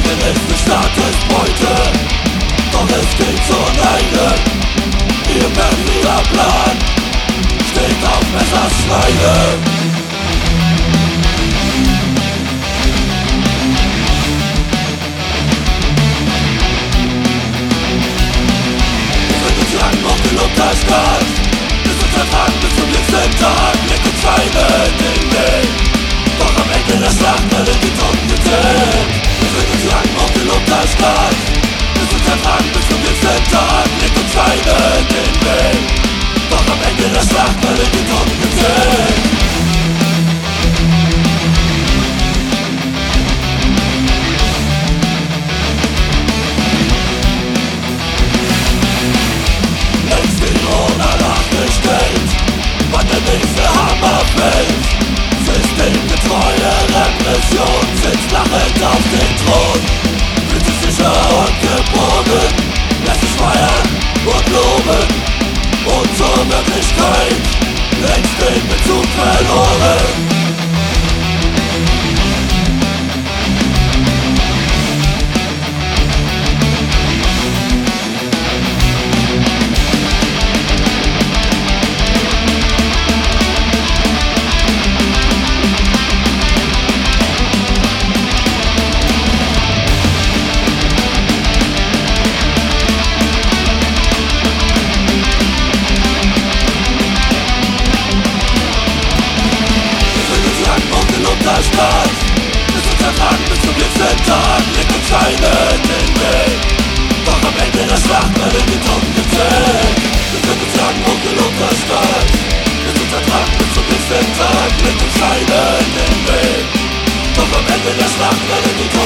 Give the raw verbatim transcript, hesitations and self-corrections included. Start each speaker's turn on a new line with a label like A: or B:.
A: Gerechte Statusbeute, doch es geht zum Ende. Ihr perfider Plan steht auf Messerschneide. Wir sind uns lang auf gelobter Stadt, bis uns ertragen bis zum letzten Tag. Legt uns Feinde in den Weg, doch am Ende der Schlacht werden die Toten gezählt. Wir sind uns lang auf gelobter Stadt, bis uns ertragen bis zum letzten Tag. Legt uns Feinde in den Weg, doch am Ende der Schlacht werden die Toten gezählt. Längst die Corona nachgestellt, wann der nächste Hammer fällt. Systemgetreue Repression sitzt lachend auf den Thron, fühlt sich sicher und geborgen, lässt sich feiern und loben, und zur Wirklichkeit längst den Bezug verloren. Stadt, bis uns ertragen bis zum letzten Tag. Legt uns Feinde in den Weg, doch am Ende der Schlacht werden die Toten gezählt. Wir sind uns lang und gelobter Stadt, bis uns ertragen bis zum letzten Tag. Legt uns Feinde in den Weg, doch am Ende der Schlacht werden die Toten gezählt.